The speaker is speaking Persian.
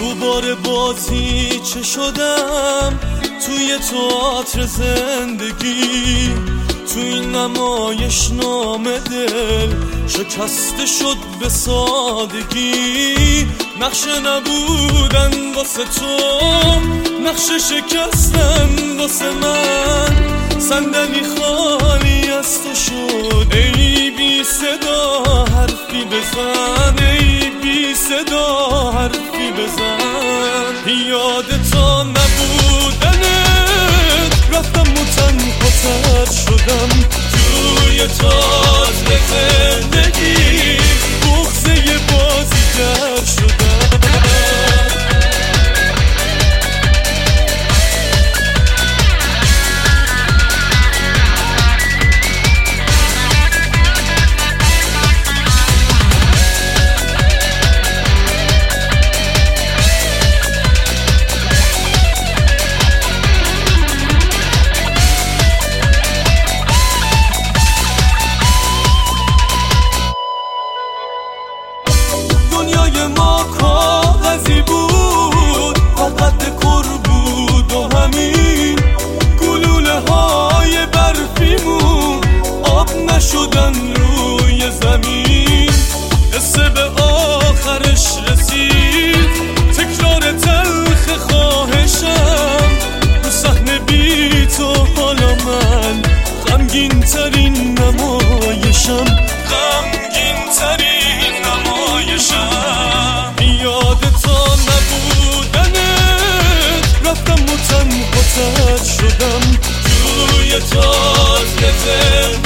دوباره بازی چه شدم توی تئاتر زندگی، توی این نمایش نام دل شکسته شد به سادگی. نقشه نبودن واسه تو، نقشه شکستن واسه من، صندلی خالی از تو شد. ای بی صدا حرفی بزن، ای بی صدا حرفی بزن. یاد تا نبودنت رفتم و تنهاتر شدم توی تئاتر زندگی، بغضه بازیگر شدم. دنیای ما کاغذی بود، فقط دکور بود و همین گلوله های برفیمون آب نشدن روی زمین. قصه به آخرش رسید، تکرار تلخ خواهشم رو صحنه بی تو. حالا من غمگین ترین نمایشم، غمگین ترین نمایشم. یاد تا نبودنت رفتم و تنهاتر شدم توی تئاتر